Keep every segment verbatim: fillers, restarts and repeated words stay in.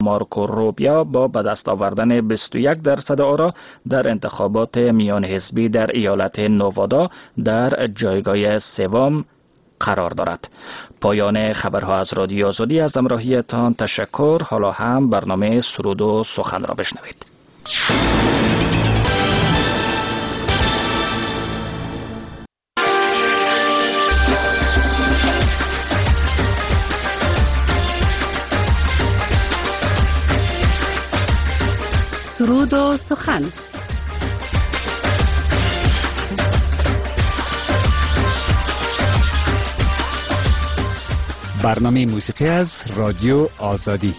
مارکو روبیا با به دست آوردن بیست و یک درصد آرا در انتخابات میان حزبی در ایالت نوادا در جایگاه سوم قرار دارد. پایان خبرها از رادیو آزادی. از همراهیتان تشکر. حالا هم برنامه سرود و سخن را بشنوید. سرود و سخن. برنامه موسیقی از رادیو آزادی.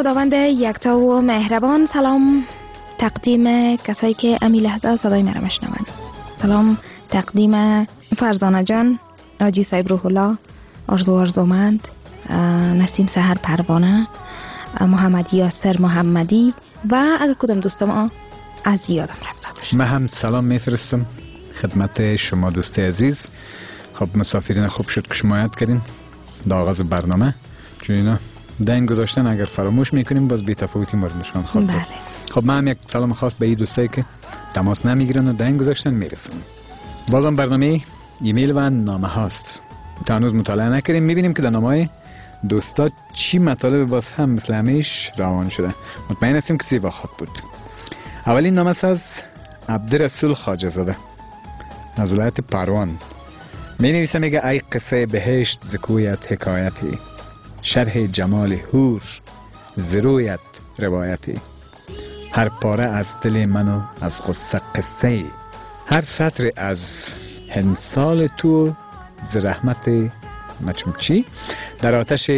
خداوند یکتا و مهربان. سلام تقدیم کسایی که امی لحظه صدای مرا میشنوند. سلام تقدیم فرزانه جان، آجی صاحب روح الله، آرزو آرزومند، نسیم سحر پروانه، محمد یاسر محمدی و اگه کدام دوست ما از یادم رفته باشه. من هم سلام میفرستم خدمت شما دوست عزیز. خب مسافرین خوب شد که شما یاد کردین در آغاز برنامه، چون اینا دنگ گذاشتن اگر فراموش میکنیم باز بی تفاوتی مورد نشان خواهد بود. بله. خب من هم یک سلام خاص به این دوستایی که تماس نمیگیرن و دنگ گذاشتن میرسن. بازم برنامه ایمیل و نامه هاست. تا هنوز مطالعه نکردیم، میبینیم که در نامه دوستا چی مطالب باز هم مثل همیش روان شده. مطمئن هستیم که زیبا خود بود. اولین نامه از عبدالرسول خواجه زاده از ولایت پروان. می نویسه، میگه ای قصه بهشت زکویت حکایتی، شرح جمال هور زرویت روایتی، هر پاره از دل منو از قصه قصه، هر سطر از هنسال تو ز رحمت مچمچی، در آتش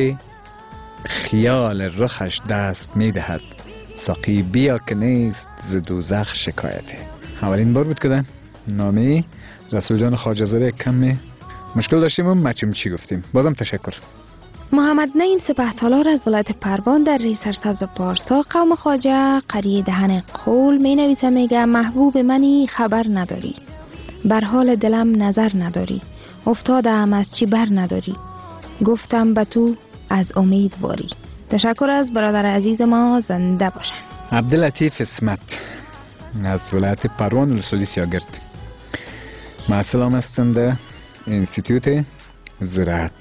خیال رخش دست می دهد، ساقی بیا که نیست ز دوزخ شکایتی. اولین بار بود که در نامه رسول جان خواجه زاده کم مشکل داشتیم و مچمچی گفتیم. بازم تشکر. محمد نعیم سپهسالار از ولایت پروان در ری سرسبز پارسا قوم خواجه قریه دهن قول می نویسه، میگه محبوب منی خبر نداری، بر حال دلم نظر نداری، افتادم از چی بر نداری، گفتم به تو از امید واری. تشکر از برادر عزیز ما، زنده باشن. عبداللطیف اسمت از ولایت پروان ولسوالی سیاگرد معسل هم هستند در انستیتوت زراعت.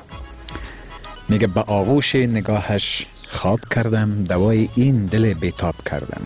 میگه به آغوش نگاهش خواب کردم، دوای این دل بیتاب کردم.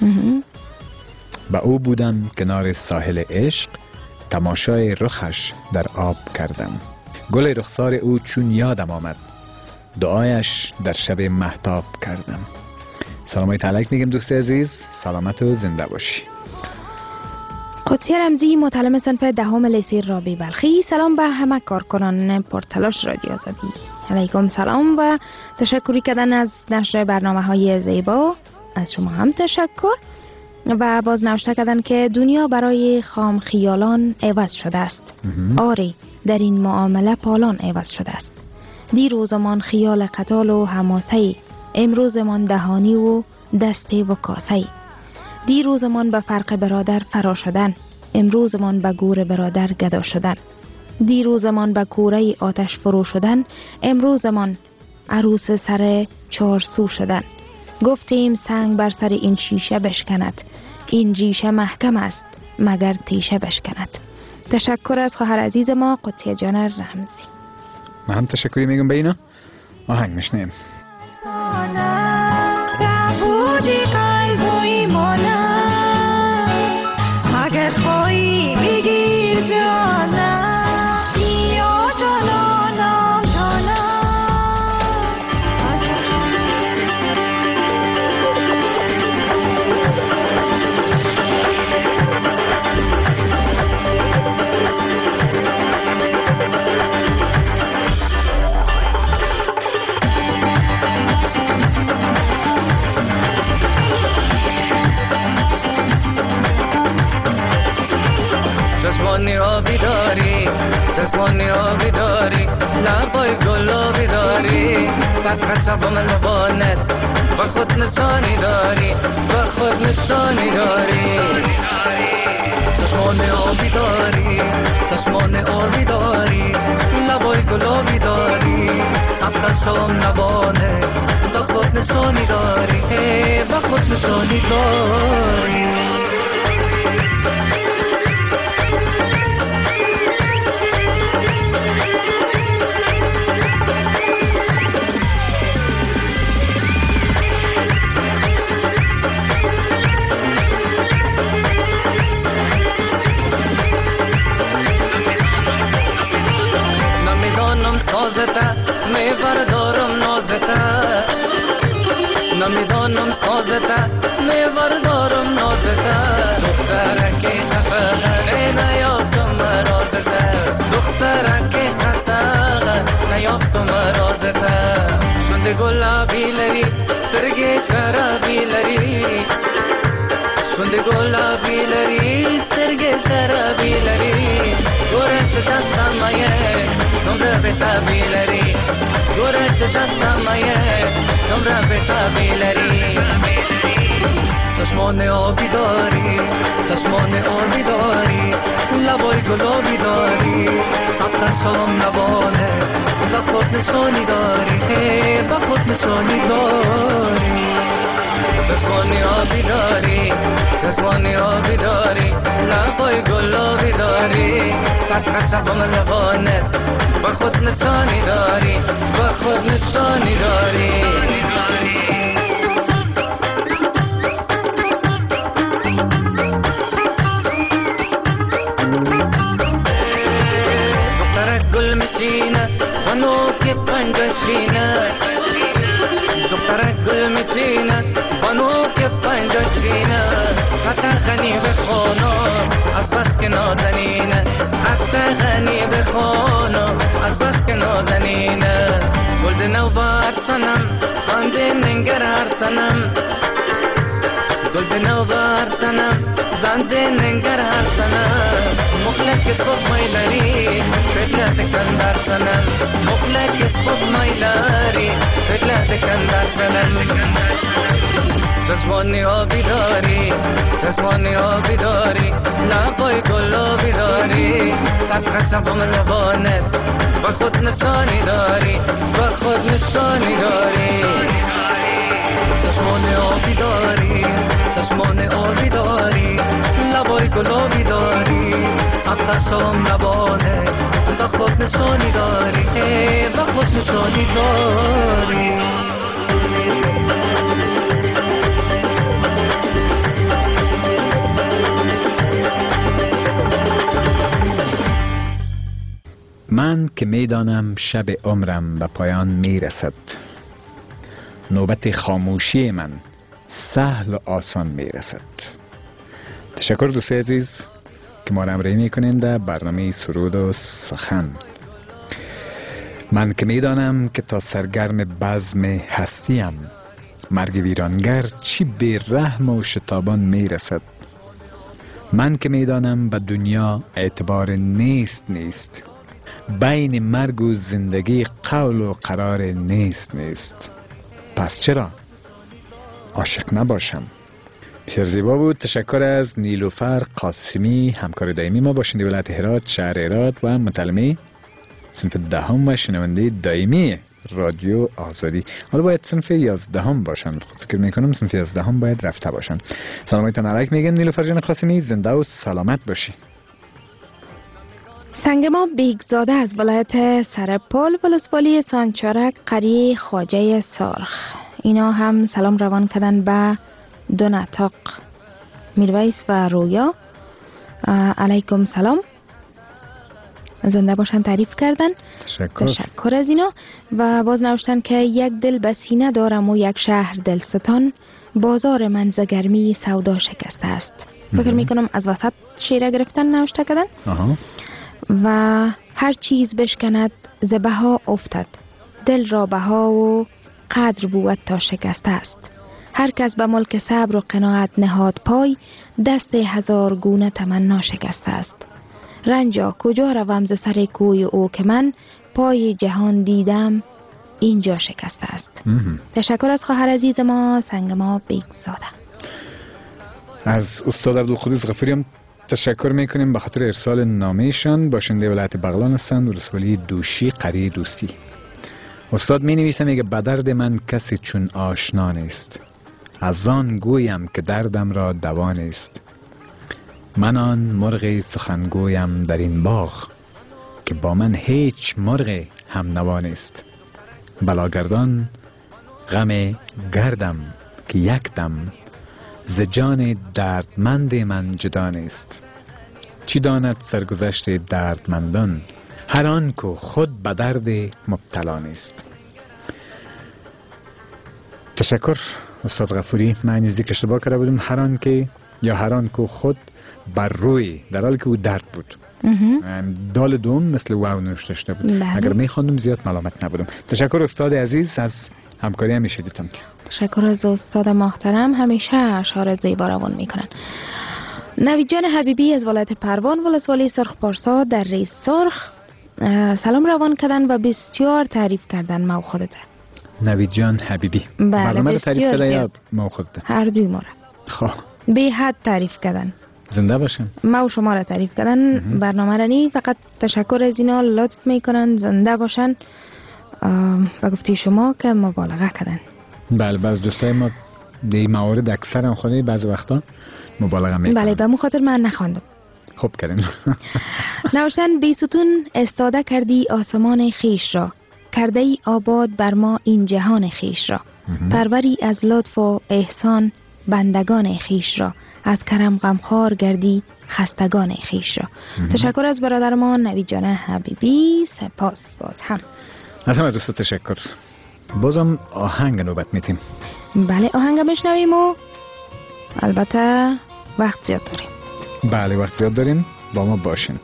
با او بودم کنار ساحل عشق، تماشای رخش در آب کردم. گل رخسار او چون یادم آمد، دعایش در شب مهتاب کردم. سلامای تعلق میگم دوست عزیز، سلامت و زنده باشی. قدسی رمزی متعلم صنف دهم لیسه رابعه بلخی. سلام به همه کارکنان پرتلاش رادیو آزادی. علیکم سلام و تشکری کردن از نشر برنامه های زیبا. از شما هم تشکر و باز نوشته کردن که دنیا برای خام خیالان عوض شده است. آری در این معامله پالان عوض شده است. دیروزمان خیال قتال و حماسه، امروزمان دهانی و دسته و کاسه. دیروزمان به فرق برادر فرا شدن، امروزمان به گور برادر گدا شدن. دیروزمان به کوره آتش فرو شدن، امروزمان عروس سر چار سو شدن. گفتیم سنگ بر سر این شیشه بشکند، این ریشه محکم است مگر تیشه بشکند. تشکر از خواهر عزیز ما قدسی جان رمزی. من هم تشکری میگم به اینا. آهنگ میشنیم. اگر خواهی بگیر جانم، یا جانانم جانم. چشمانی آبی داری، چشمانی آبی داری، لبای گلابی داری، صد قصب من مبانت و خود نشانی داری، و خود نشانی داری. چشمانی آبی داری، چشمانی آبی داری، لبای گلابی داری، صد قصب نبانه و خود نشانی داری، و خود نشانی داری. میبردارم نازته، نمیدانم سازته، میبردارم سترگی شرابی لری شوند گلابی لری سترگی شرابی لری گورش دستم مایه نمره به تابی لری گورش دستم مایه نمره به تابی لری چشمان آبی داری چشمان آبی داری لبای گلابی داری حتی سلام نبانه با خود نشانی داری با خود نشانی داری چشمان آبی داری چشمان آبی داری لبای گلابی داری حتی شبم لبانه با خود نشانی داری با خود نشانی داری که پنجشینه دخترک گل میچینه بانو که پنجشینه حتی غنی به خانو از بس که نازنینه حتی غنی به خانو از بس که نازنینه گلد نو بار سنم بانده ننگر هر سنم گلد نو بار سنم بانده ننگر هر سنم مخلص که صبح میلاری فتلت کندر سنم مخلص که صبح میلاری فتلت کندر سنم چشمانی آبی داری چشمانی آبی داری لبای گلابی داری صد شبم لبانت با خود نشانی داری با خود نشانی داری چشمانی آبی داری چشمانی آبی داری لبای گلابی داری حتی سلام نبانه با خود نشانی داری با خود نشانی داری من که میدانم شب عمرم به پایان میرسد نوبت خاموشی من سهل و آسان میرسد. تشکر دوستی عزیز که ما را همراهی میکنین در برنامه سرود و سخن. من که میدانم که تا سرگرم بزم هستیم مرگ ویرانگر چی بی رحم و شتابان میرسد. من که میدانم به دنیا اعتبار نیست نیست بین مرگ و زندگی قول و قرار نیست نیست پس چرا عاشق نباشم. بسیار زیبا بود. تشکر از نیلوفر قاسمی همکار دائمی ما باشنده ولایت هرات شهر هرات و متعلمه صنف دهم و شنونده دائمی رادیو آزادی. حالا باید صنف یازدهم باشن. فکر میکنم صنف یازدهم باید رفته باشن. سلامتان علیک میگم نیلوفر جان قاسمی. زنده و سلامت باشی. سنگ ما بیگزاده از ولایت سرپل ولسوالی سانچارک قریه خواجه سرخ اینا هم سلام روان کردن به دو نطاق میرویس و رویا. علیکم سلام زنده باشن تعریف کردن. تشکر. تشکر از اینا و باز نوشتن که یک دل به سینه دارم و یک شهر دلستان بازار من ز گرمی سودا شکسته است. فکر میکنم از وسط شیره گرفتن نوشته کردن. آها. و هر چیز بشکند ز بها افتد دل را بها و قدر بود تا شکسته است. هر کس به ملک صبر و قناعت نهاد پای دست هزار گونه تمنا شکسته است. رنجا کجا روم ز سر کوی او که من پای جهان دیدم اینجا شکسته است. تشکر از خواهر عزیز ما سنگ ما بیگزاده. از استاد عبدالقدوس غفوری هم تشکر میکنیم به خاطر ارسال نامهشان. باشنده ولایت بغلان هستند ولسوالی دوشی قریه دوستی. استاد می نویسه میگه به درد من کسی چون آشنا نیست از آن گویم که دردم را دوا نیست. من آن مرغ سخنگویم در این باغ که با من هیچ مرغ هم نوا نیست. بلاگردان غم گردم که یک دم ز جان دردمند من جدا نیست. چی داند سرگذشت دردمندان هر آن که خود به درد مبتلا نیست. تشکر استاد غفوری. من نزدیک اشتباه کرده بودم. هر آن که یا هر آن که خود بر روی در حالی که او درد بود. دال دوم مثل واو نوشته شده بود. بله. اگر می خواندم زیاد ملامت نبودم. تشکر استاد عزیز از همکاری همیشه دیتون. تشکر از استاد محترم، همیشه اشعار زیبا روان میکنن. نوید جان حبیبی از ولایت پروان ولسوالی سرخ پارسا در ریس سرخ سلام روان کردن و بسیار تعریف کردن ما و خودت. نوید جان حبیبی بله برنامه رو تعریف بسیار کردن یا زیاد. ما و خودت؟ هر دوی ما را خب به حد تعریف کردن. زنده باشن. ما و شما را تعریف کردن. برنامه را نی فقط تشکر از اینا لطف میکنن، زنده باشن. با گفتی شما که مبالغه کردن. بله بعض دوستای ما دی موارد اکثر هم خودی بعض وقتا مبالغه میکنن. بله به مو خاطر من نخواندم. خوب کردین. نوشتن بیستون استاده کردی آسمان خیش را، کرده ای آباد بر ما این جهان خیش را، پروری از لطف و احسان بندگان خیش را، از کرم غمخوار گردی خستگان خیش را. تشکر از برادر ما نوید جان حبیبی. سپاس باز هم از همه دوستا تشکر. بازم آهنگ نوبت میتیم. بله آهنگ میشنویم و البته وقت زیاد داریم. بله وقت زیاد داریم، با ما باشین.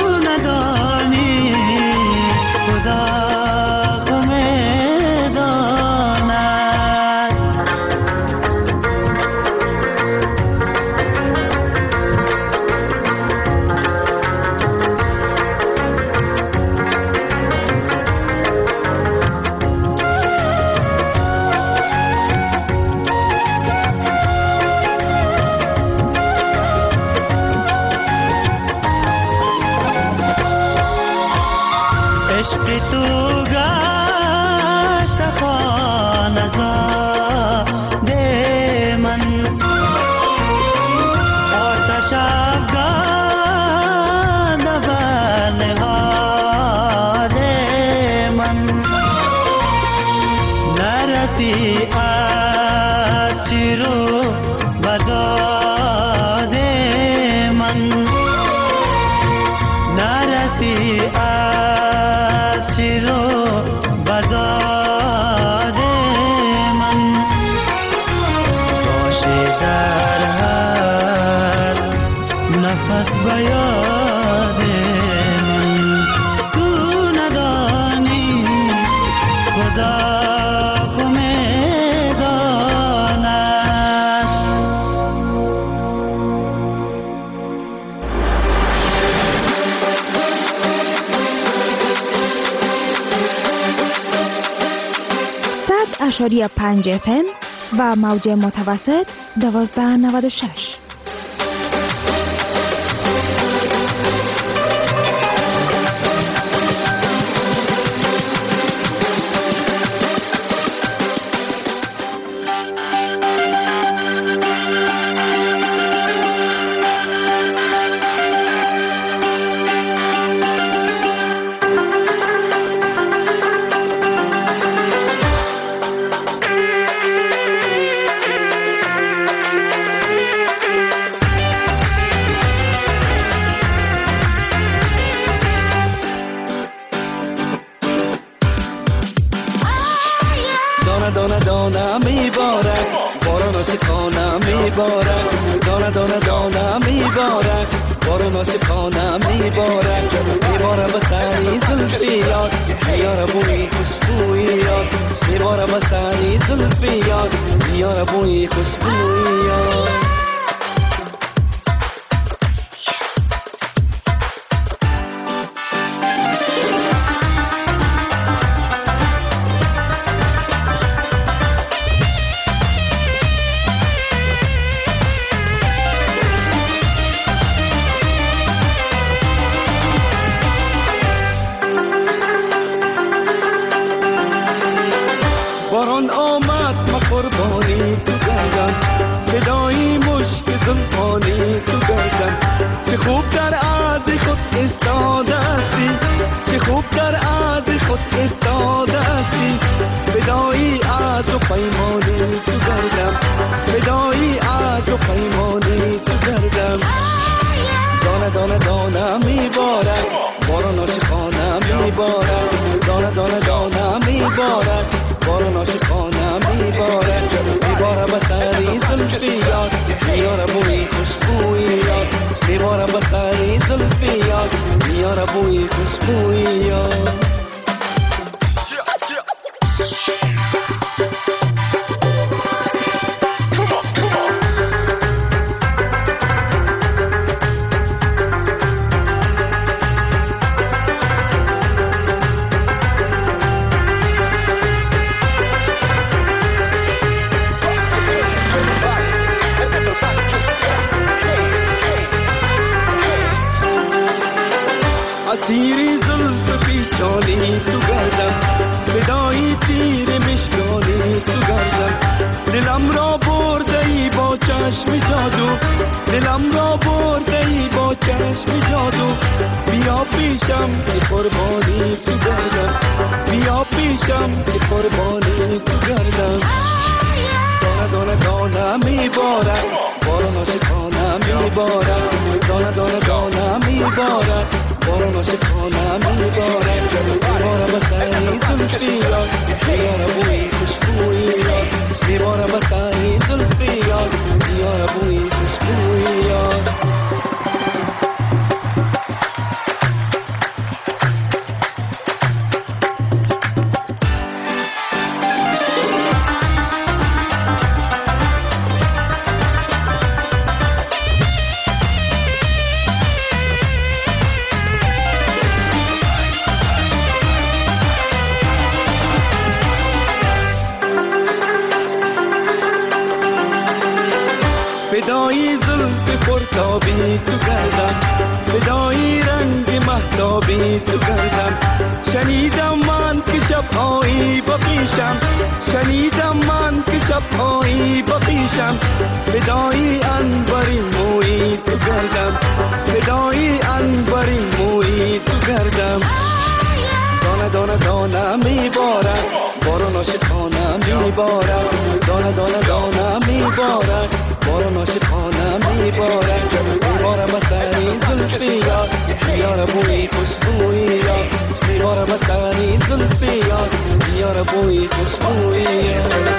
खुदा को मैं اشاری پنج اف ام و موج متوسط دوازده نود و شش. دانه دانه میبارد باران آشقانه میبارد دانه دانه دانه میبارد باران آشقانه میبارد میباره به سری زلفیات میاره بوی خوشبویات میباره به سری زلفیات میاره بوی خوشبویات باران آمد ما قربانی تو گردن فدایی مشک زلفانی تو گردن چه خوب در عهد خود استاده استی چه خوب در عهد خود استاده استی فدایی عهد و پیمانی تو گردن فدایی عهد و پیمانی تو گردن دانه دانه دانه میبارد باران عاشقانه میبارد دانه دانه دانه میبارد باران عاشقانه میبارد میباره به سری زلفیات میاره بوی خوشبویات میباره به سری زلفیات میاره بوی خوشبویات تیری زلف پیچانی تو گردم فدایی تیر مشکانی تو گردم دلم را برده ای با چشم جادو دلم را برده ای با چشم جادو بیا پیشم که قربانی تو گردم بیا پیشم که قربانی تو گردم دانه دانه دانه میبارد باران عاشقانه میبارد دانه دانه دانه میبارد باران عاشقانه میبارد میباره به سری زلفیات میاره بوی خوشبویات میباره به سری زلفیات میاره بوی خوشبویات فدایی زلف پرتابی تو گردم فدایی رنگ مهتابی تو گردم شنیدم من که شب آیی با پیشم شنیدم من که شب آیی با پیشم فدایی انبری مویی تو گردم فدایی انبری مویی تو گردم دانه دانه دانه میبارد باران عاشقانه میبارد دانه دانه دانه میبارد باران عاشقانه میبارد میباره به سری زلفیات میاره بوی خوشبویات میباره به سری زلفیات میاره بوی خوشبویات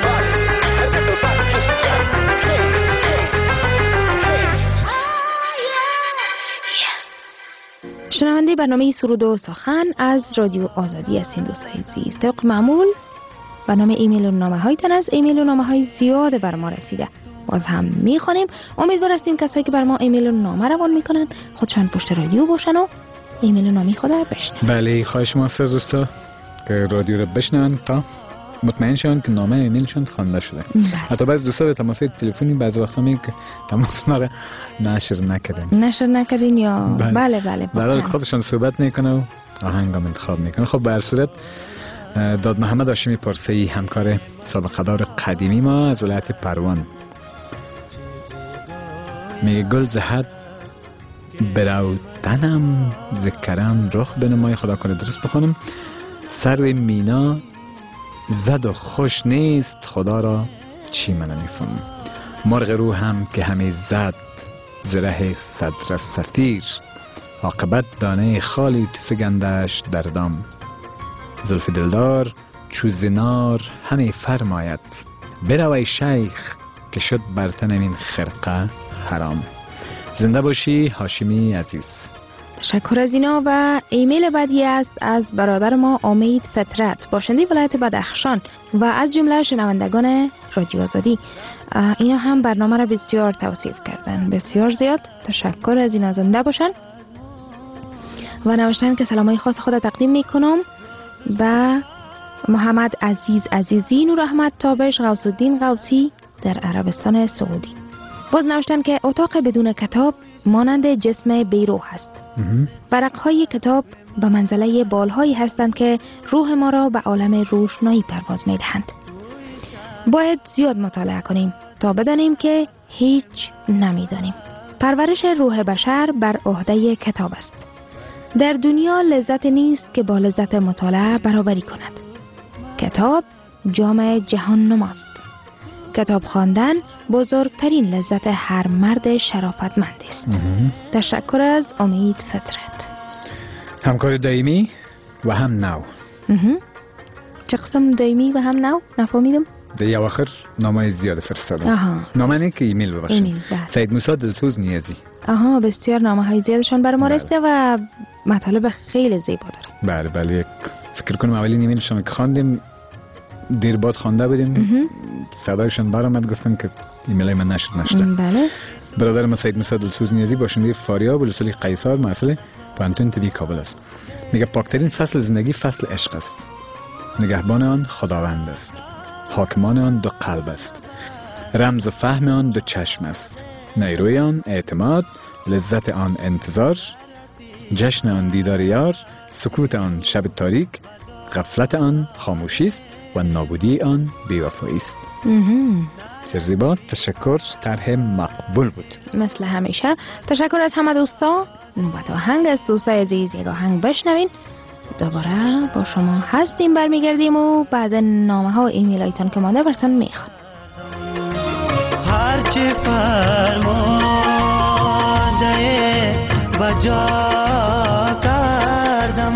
شنونده برنامه سرود و سخن از رادیو آزادی هستین دوستان عزیز. طبق معمول برنامه ایمیل و نامه هایتان از ایمیل و نامه های زیاد بر ما رسیده، باز هم میخوانیم. امیدوار هستیم کسایی که بر ما ایمیل و نامه روان میکنن خودشان پشت رادیو باشن و ایمیل و نامه خود رو بشنن. بله، خواهش ما از دوستا که رادیو رو بشنن تا مطمئن شون که نامه ایمیلشون خوانده شده. حتی بعضی دوستا به تماس تلفنی بعضی وقتا میگن که تماس ما را نشر نکردین نشر نکردین یا بله بله بله در حال خودشون صحبت میکنه و آهنگام انتخاب میکنه. خب به هر صورت داد محمد هاشمی پارسی همکار سابقه‌دار قدیمی ما از ولایت پروان میگه گل زهد برو تنم ذکرم رخ بنمای. خدا کنه درست بخونم. سرو مینا زد و خوش نیست خدا را چی من نمیفهم. مرغ روحم که همه زد زره صدر سفیر عاقبت دانه خالی تو فگندش در دام. زلف دلدار چو زنار همه فرماید بروی شیخ که شد برتن این خرقه حرام. زنده باشی هاشمی عزیز. تشکر از اینا. و ایمیل بعدی است از برادر ما امید فطرت باشنده ولایت بدخشان و از جمله شنوندگان رادیو آزادی. اینا هم برنامه را بسیار توصیف کردن، بسیار زیاد. تشکر از اینا، زنده باشن. و نوشتن که سلامای خاص خود تقدیم میکنم و محمد عزیز عزیزی، نور احمد تابش، غوث الدین غوثی در عربستان سعودی. باز نوشتن که اتاق بدون کتاب مانند جسم بیروح است. ورقهای کتاب به منزله بالهایی هستند که روح ما را به عالم روشنایی پرواز می دهند. باید زیاد مطالعه کنیم تا بدانیم که هیچ نمی دانیم. پرورش روح بشر بر عهده کتاب است. در دنیا لذت نیست که با لذت مطالعه برابری کند. کتاب جام جهان نماست. کتاب خواندن بزرگترین لذت هر مرد شرافتمند است. تشکر از امید فطرت. همکار دائمی و هم نو. چه قسم دائمی و هم نو؟ نفهمیدم. در یه آخر نامه زیاد فرستادم. نامه نه که ایمیل ببخشید. سید موسی دلسوز نیازی. آها، بسیار نامه های زیادشان بر ما رسیده و مطالب خیلی زیبا داره. بله بله. فکر کنم اولین ایمیلشون که خواندیم دیر بعد خوانده بودیم، صدایشان برآمد، گفتن که ایمیل من نشد نشده. بله. برادر ما سید موسی دلسوز نیازی باشنده فاریاب ولسوالی قیصر مسئله پانتون طبی کابل است. میگه پاکترین فصل زندگی فصل عشق است. نگهبان آن خداوند است. حاکمان آن دو قلب است. رمز و فهم آن دو چشم است. نیروی آن اعتماد، لذت آن انتظار، جشن آن دیدار یار، سکوت آن شب تاریک، غفلت آن خاموشی است و نابودی آن بی‌وفایی است. سرزیبا، تشکر، طرح مقبول بود مثل همیشه. تشکر از همه دوستا. نوبت آهنگ است دوستای عزیز، یک آهنگ بشنوین. دوباره با شما هستیم، برمیگردیم و بعد نامه ها و ایمیل هایتان که مانده براتون میخوان. هرچی فرماده بجا کردم،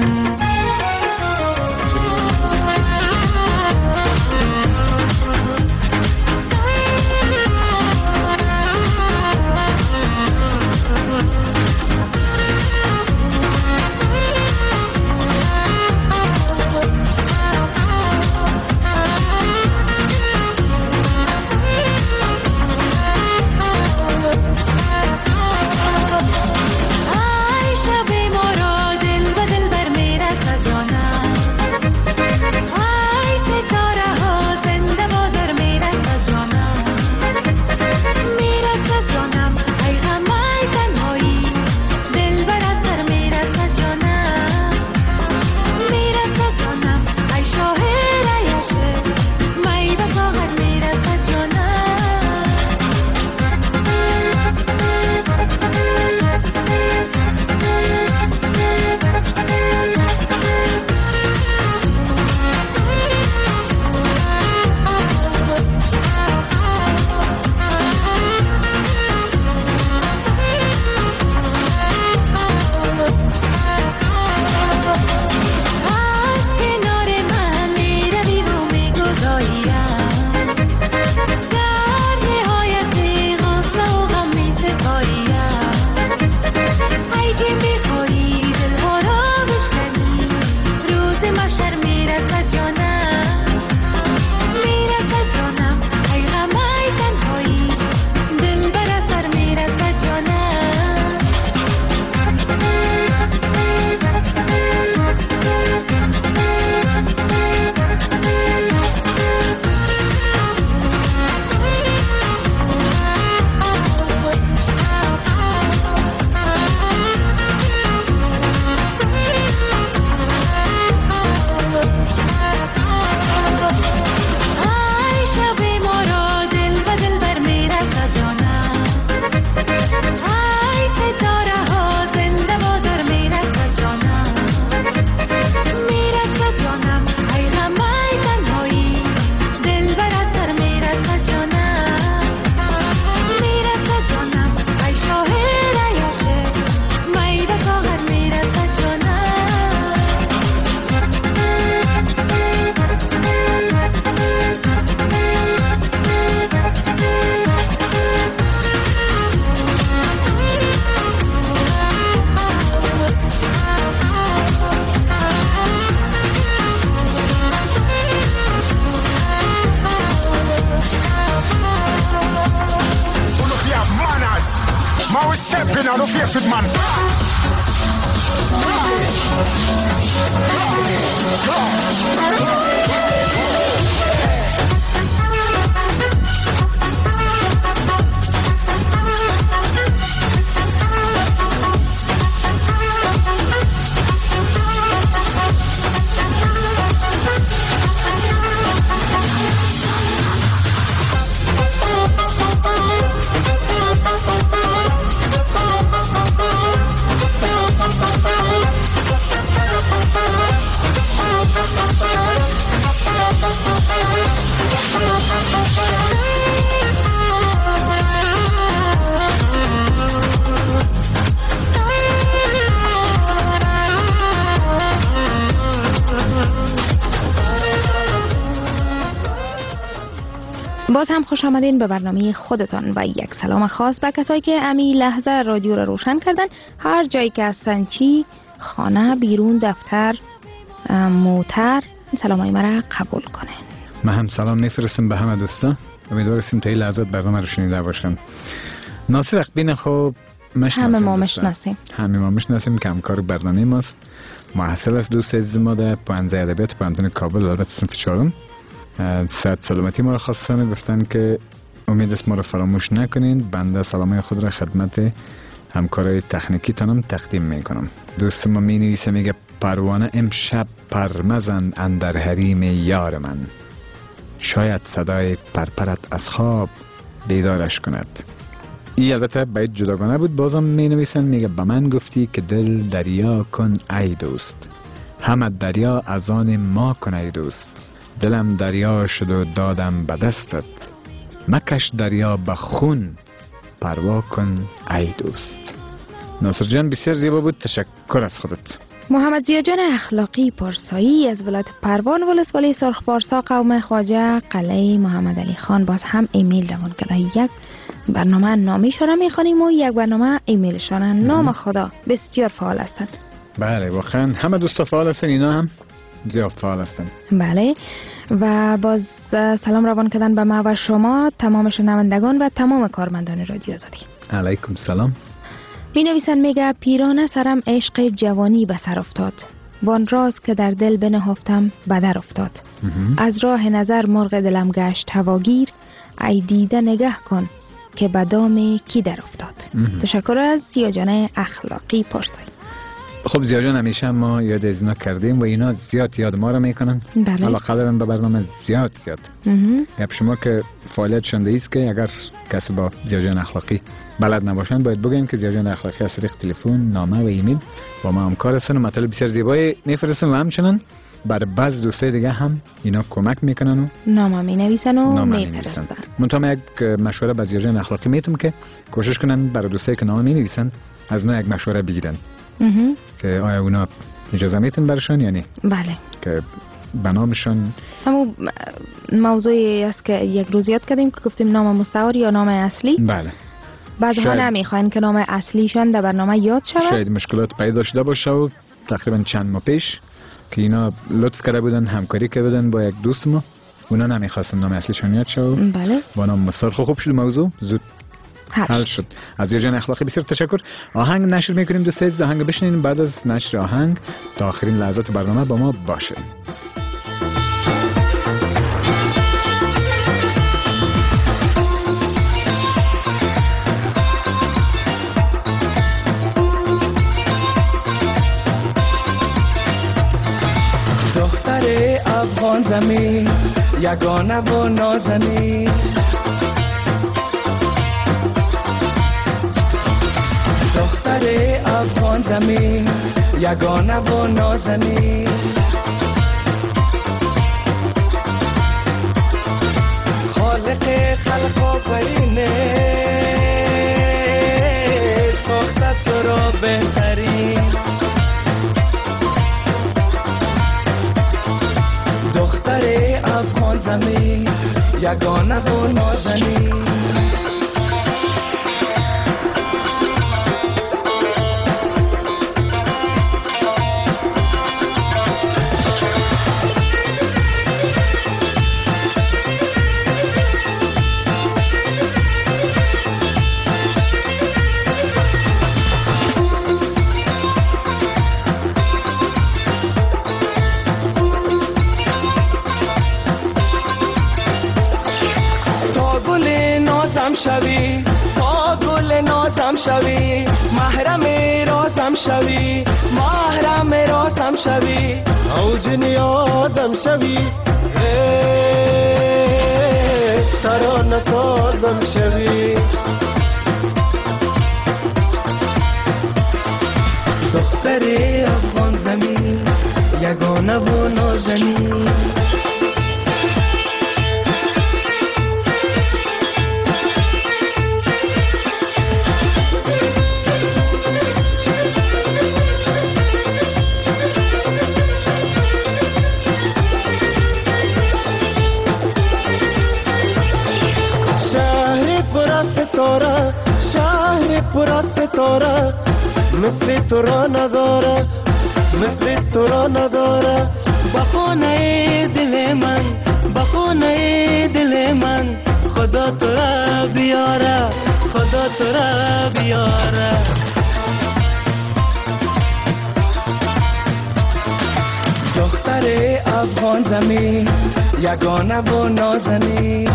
عایشه Step in and face it, man. باز هم خوش آمدین به برنامه خودتان و یک سلام خاص به کسایی که امی لحظه رادیو را روشن کردن، هر جایی که هستن، چی خانه، بیرون، دفتر، موتر، سلامای مرا قبول کنین. من هم سلام میفرستم به همه دوستان. امیدوارم تا این لحظات برنامه رو شنیده باشن. ناصر اقبین خوب مشناسیم، همه ما مشناسیم همه ما مشناسیم که همکار برنامه ماست، محصل است، دوست عزیز ما در پانزده ادبیات پانتون کابل، البته صنف چهارم. صحت سلامتی ما را خواستن، گفتن که امید است ما را فراموش نکنین. بنده سلامای خود را خدمت همکارای تکنیکی تانم تقدیم میکنم. دوست ما می نویسه، میگه پروانه امشب پرمزن اندر حریم یار من، شاید صدای پرپرت از خواب بیدارش کند. این البته باید جداگانه بود. بازم می نویسن، میگه به من گفتی که دل دریا کن ای دوست، همه دریا از آن ما کن ای دوست. دلم دریا شد و دادم به دستت، مکش دریا به خون، پروا کن ای دوست. ناصر جان بسیار زیبا بود، تشکر از خودت. محمد ضیا جان اخلاقی پارسایی از ولایت پروان ولسوالی سرخ پارسا قوم خواجه قلعه محمد علی خان باز هم ایمیل روان کرده. یک برنامه نامیشان میخوانیم و یک برنامه ایمیلشان. نام خدا بسیار فعال هستند. بله واقعا همه دوستا فعال هستن، اینا هم زیاد فعال هستن. بله و باز سلام روان کردن به ما و شما تمام شنوندگان و تمام کارمندان رادیو آزادی. علیکم سلام. می نویسن، میگه پیرانه سرم عشق جوانی به سر افتاد، وان راز که در دل بنهفتم بدر افتاد. از راه نظر مرغ دلم گشت هواگیر، ای دیده نگه کن که به دام کی در افتاد. تشکر از ضیا جان اخلاقی پارسایی. خب ضیا جان همیشه ما یاد از اینا کردیم و اینا زیاد یاد ما رو میکنن. بله. علاقه دارن به برنامه زیاد زیاد. یعنی شما که فعالیت شنده ایست که اگر کسی با ضیا جان اخلاقی بلد نباشن باید بگیم که ضیا جان اخلاقی از طریق تلفن، نامه و ایمیل با ما همکار هستن و مطالب بسیار زیبایی میفرستن و همچنان برای بعض دوستای دیگه هم اینا کمک میکنن و نامه می نویسن و میفرستن. منتها یک مشوره به ضیا جان اخلاقی میتونم که کوشش کنن برای دوستایی که نامه می نویسن از اونها یک مشوره بگیرن که آیا اونا اجازه برشان یا نه. بله. که بنامشان همون موضوعی است که یک روز یاد کردیم که گفتیم نام مستعار یا نام اصلی. بله. بعضها نمیخواین که نام اصلیشان در برنامه یاد شود. شاید مشکلات پیدا شده باشه و تقریبا چند ماه پیش که اینا لطف کرده بودن، همکاری کرده بودن با یک دوست ما، اونا نمیخواستن نام اصلیشان یاد شود. بله. با نام مستعار خوب شد موضوع زود حل شد. از ضیا جان اخلاقی بسیار تشکر. آهنگ نشر میکنیم دوستان، آهنگ بشنین. بعد از نشر آهنگ تا آخرین لحظات برنامه با ما باشه. دختر افغان زمین یگانه و نازنین، دختر افغان زمین یگانه و نازنین، خالق خلق آفرینه ساخته تو را بهترین، دختر افغان زمین یگانه و نازنین. شوی، محرم رازم شوی، محرم رازم شوی، اوج نیازم شوی، ترانه سازم شوی. دختر افغان زمین یگانه و نازنین، پورا ستاره مثل تو را نداره، مثل تو را نداره. بخونه دل من، بخونه دل من، خدا تو را بیاره، خدا تو را بیاره. دختر افغان زمین یگانه و نازنین،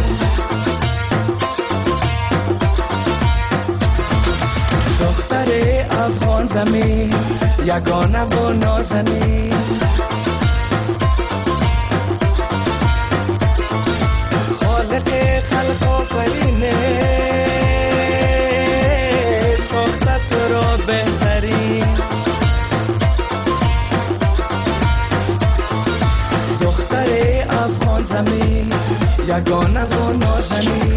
افغان زمین یگانه و نازنین. خالق خلق آفرینه ساخته تو را بهترین. دختر افغان زمین یگانه و نازنین.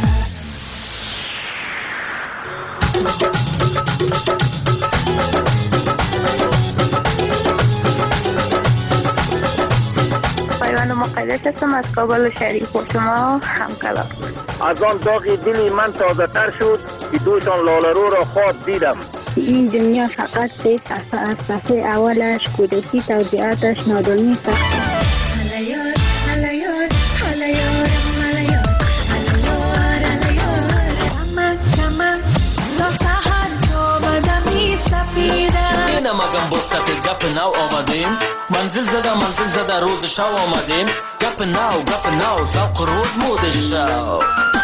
مقدس هستم از کابل شریف و شما همکلام. از آن داغ دلی من تازه تر شد که دوشان لالرو را خواب دیدم. این دنیا فقط سه صفحه از صفحه اولش کودکی، توضیحاتش نادانی است. هلیار هلیار هلیار هلیار هلیار هلیار من من تا سحر تو بدمی سفیدم. اینه مگم بستت گپ نو آمدیم، منزل زده منزل زده روز شو آمدیم. گپ نو گپ نو ذوق روز مود شو.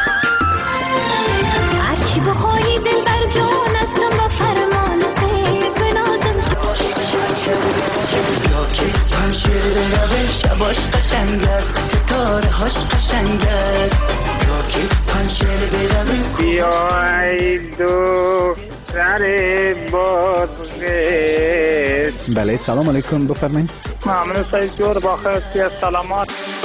هرچی بخواهی دل بر جان استم و فرمان سیر بنازم. یا که پنشیر روی شباش قشنگ است، ستاره هاش قشنگ است. یا که پنشیر روی بیای دو سر بازگشت. بله سلام علیکم بفرمایید. ممنون سعید جور با خیلی از سلامات.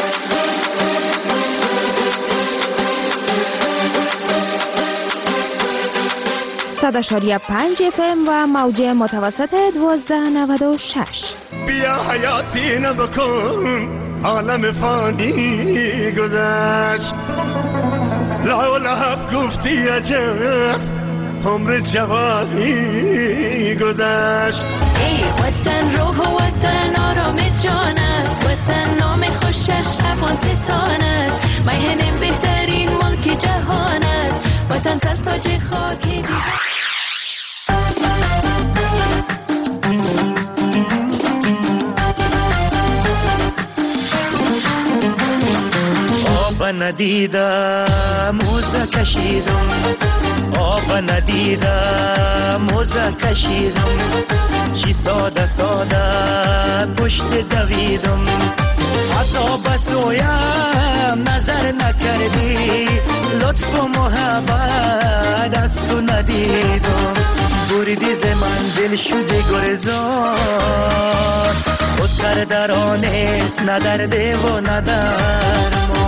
صد اشاریه پنج اف ام و موجه متوسط دوازده نود و شش. بیا حیاتی نبکن عالم فانی گذشت، لا لحب گفتی عجب عمر جوانی گذشت. ای وطن روح و وطن آرام جان است، وطن نام خوشش افغانستان است. میهن بهترین ملک جهان است، وطن سر تاج خاکی دیگر. آب ندیدم موزه کشیدم، آب ندیدم موزه کشیدم. چی ساده ساده پشت دویدم، حتی بسویم نظر نکردی. لطف و محبت از تو ندیدم، بریدی ز منزل شده گرزان. خود کردرانست نه درده و نه درمان.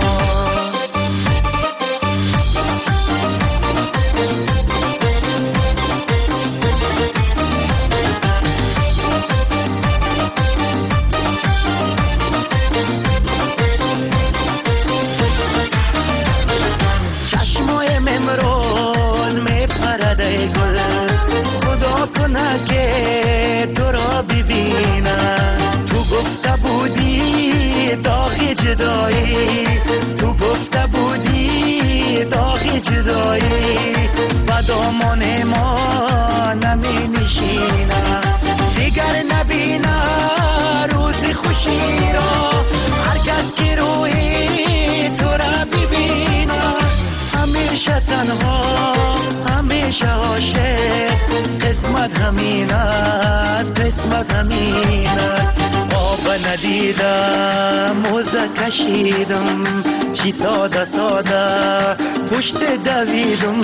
که تو را ببینم، تو گفته بودی داغ جدایی، تو گفته بودی داغ جدایی. و دامان ما نمی نشینم، دیگر نبینم روز خوشی را. هر کس که روی تو را ببینم، همیشه تنها همیشه عاشق. قسمت همین است قسمت همین است آب ندیدم موزه کشیدم چی ساده ساده پشت دویدم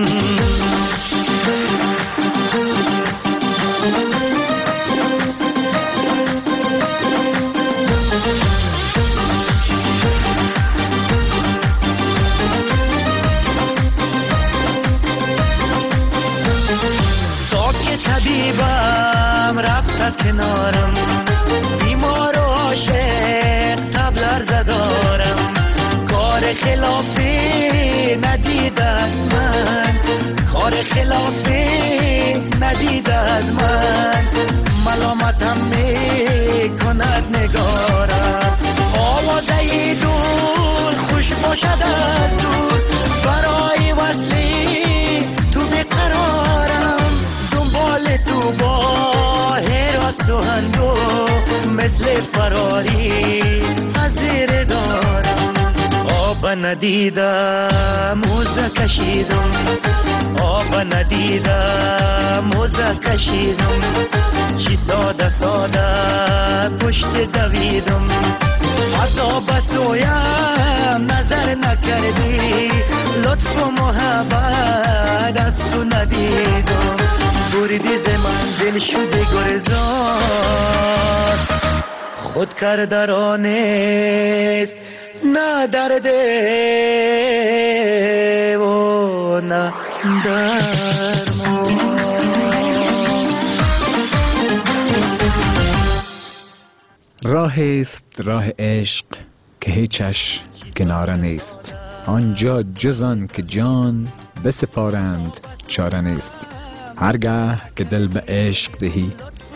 طبیبم رفت از کنارم بیمار و عاشق تبلر زدارم کار خلافی ندید از من کار خلافی ندید از من ملامتم میکند نگارم آوازه دور خوش باشد از دور برای وصلی تو بقرارم تو با هراس و هندو مثل فراری از زیر دارم آب ندیدم موزه کشیدم آب ندیدم موزه کشیدم چی ساده ساده پشت دویدم حتی بسویم نظر نکردی لطف و محبت از تو ندیدم بریدی ز من دل شده گرزان خود کردرانست نه درده و نه درمان راه است راه عشق که هیچش کناره نیست آنجا جز آن که جان بسپارند چاره نیست هرگاه که دل به عشق دهی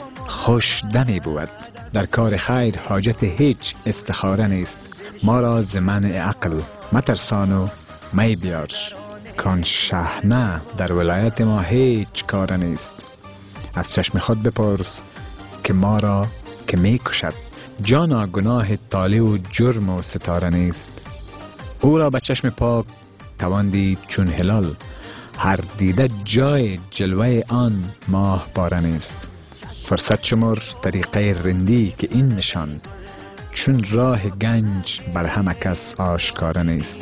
خوش دمی بود در کار خیر حاجت هیچ استخاره نیست ما را ز منع عقل مترسان و می بیار کان شحنه در ولایت ما هیچ کار نیست از چشم خود بپرس که ما را که می کشد جانا گناه طالع و جرم و ستاره نیست او را به چشم پاک توان دید چون هلال هر دیده جای جلوه آن ماه باره نیست فرصت شمر طریقه رندی که این نشان چون راه گنج بر همه کس آشکار نیست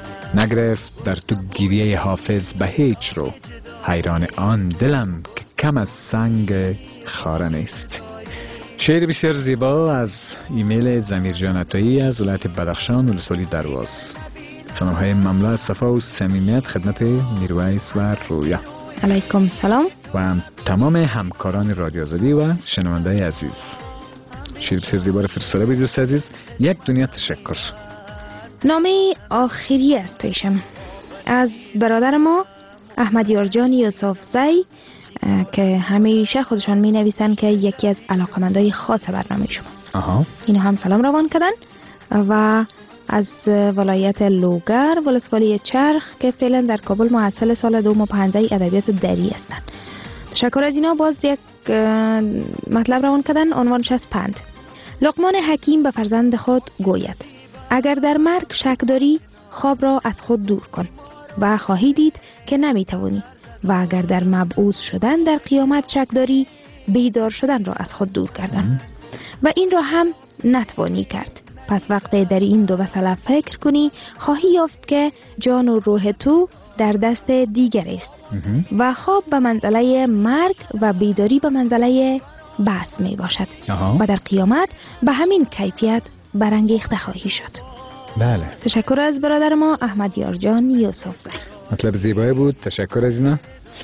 نگرفت در تو گیریه حافظ به هیچ رو حیران آن دلم که کم از سنگ خاره نیست. شعر بسیار زیبا از ایمیل زمیر جان عطایی از ولایت بدخشان ولسوالی درواز. سلام های مملو از صفا و صمیمیت خدمت میرویس و رویا. علیکم سلام و تمام همکاران رادیو آزادی و شنونده عزیز. شعر بسیار زیبا فرستاده بود دوست عزیز. یک دنیا تشکر. نامه آخری است پیشم از برادر ما احمد یارجان یوسف زی که همیشه خودشان می نویسن که یکی از علاقمندای خاص برنامه شما. آها. اینو هم سلام روان کردن و از ولایت لوگر ولسوالی چرخ که فعلا در کابل محصل سال دوم پنجه ادبیات دری هستند. تشکر از اینا. باز یک مطلب روان کردن عنوانش از پند. لقمان حکیم به فرزند خود گوید اگر در مرگ شک داری خواب را از خود دور کن و خواهی دید که نمی توانی و اگر در مبعوث شدن در قیامت شک داری بیدار شدن را از خود دور کردن و این را هم نتوانی کرد. پس وقتی در این دو مسئله فکر کنی خواهی یافت که جان و روح تو در دست دیگر است و خواب به منزله مرگ و بیداری به منزله بحث می باشد و در قیامت به همین کیفیت برانگیخته خواهی شد. بله. تشکر از برادر ما احمد یارجان یوسف زی. مطلب زیبایی بود. تشکر از اینا.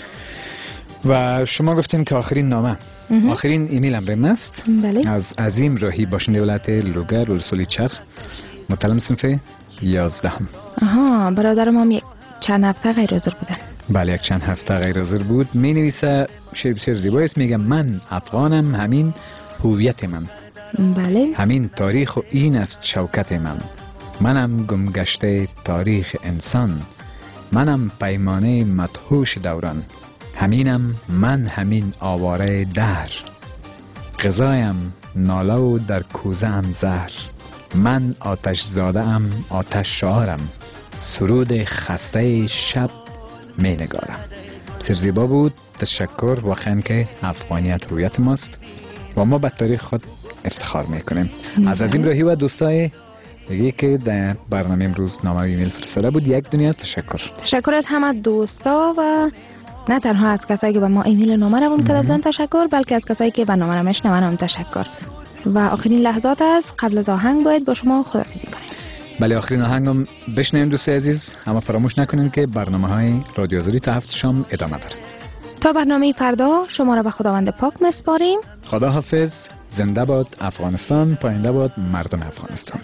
و شما گفتین که آخرین نامه اه. آخرین ایمیل امرم است. بله. از عظیم راهی باشنده ولایت لوگر ولسوالی چرخ متعلم صنف یازدهم. آها برادر ما یک چند هفته غیر حاضر بودن. بله یک چند هفته غیر حاضر بود. می نویسه شعر بسیار زیبایی است. میگم من افغانم همین هویت من. بله. همین تاریخ و این است شوکت من. منم گمگشته تاریخ انسان. منم پیمانه مدهوش دوران. همینم من همین آواره دهر. غذایم ناله و در کوزه ام زهر. من آتش زاده ام آتش شعارم. سرود خسته شب می نگارم. بسیار زیبا بود. تشکر. واقعا که افغانیت هویت ماست و ما به تاریخ خود افتخار میکنیم. از عظیم راهی و دوستای دیگه که در برنامه امروز نامه و ایمیل فرستاده بود، یک دنیا تشکر. تشکر از همه دوستا و نه تنها از کسایی که به ما ایمیل و نامه رو منتدب بودن تشکر، بلکه از کسایی که برنامه رو میشنون هم تشکر. و آخرین لحظات است قبل از آهنگ باید با شما خداحافظی کنیم. بله، آخرین آهنگ هم بشنویم دوستای عزیز. اما فراموش نکنین که برنامه های رادیو آزادی تا هفت شام ادامه داره. تا برنامه فردا شما را به خداوند پاک میسپاریم. خدا حافظ. زنده باد افغانستان، پاینده باد مردم افغانستان.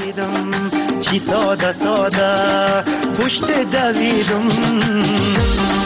چی ساده ساده پشت دویدم